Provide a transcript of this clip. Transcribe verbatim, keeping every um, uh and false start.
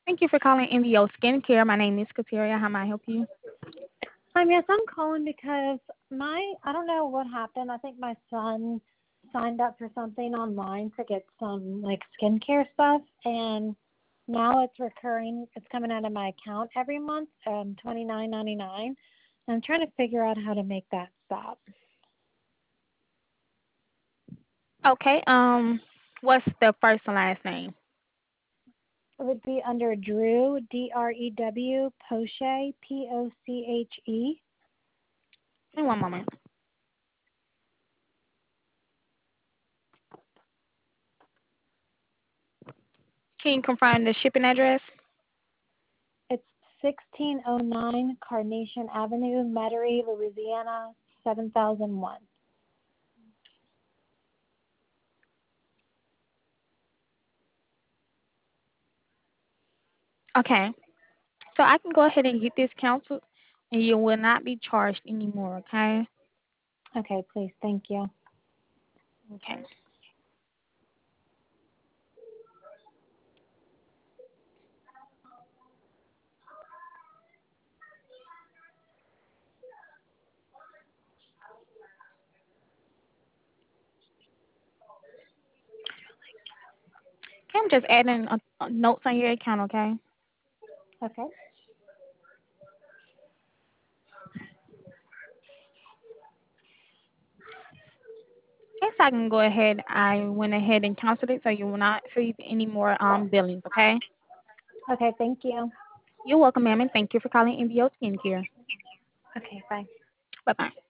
Thank you for calling N V O Skincare. My name is Kateria. How may I help you? Um, yes, I'm calling because my I don't know what happened. I think my son signed up for something online to get some like skincare stuff, and now it's recurring. It's coming out of my account every month, um, twenty nine ninety nine. I'm trying to figure out how to make that stop. Okay. Um, what's the first and last name? It would be under Drew D R E W Poche P O C H E. Give me one moment. Can you confirm the shipping address? It's sixteen oh nine Carnation Avenue, Metairie, Louisiana, seven thousand one. Okay. So I can go ahead and get this canceled, and you will not be charged anymore. Okay. Okay, please, thank you. Okay. Okay. I'm just adding a, a notes on your account. Okay. Okay. Yes, I can go ahead. I went ahead and canceled it, so you will not receive any more um billings. Okay. Okay, thank you. You're welcome, ma'am, and thank you for calling N V O Skincare. Okay, bye. Bye bye.